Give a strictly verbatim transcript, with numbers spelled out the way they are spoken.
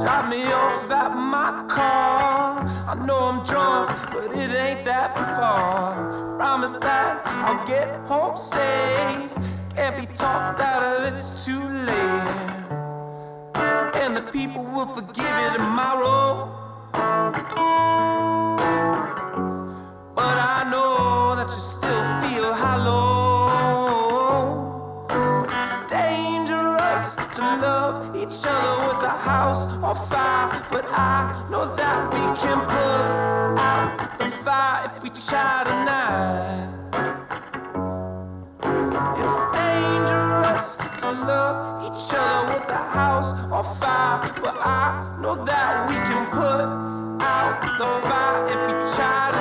Drop me off at my car. I know I'm drunk, but it ain't that far. Promise that I'll get home safe. Can't be talked out of, it's too late. And the people will forgive you tomorrow. But I know that you still feel hollow. It's dangerous to love each other with a house on fire. But I know that we can put out the fire if we try tonight. It's dangerous to love each other with a house on fire. But I know that we can put out the fire if we try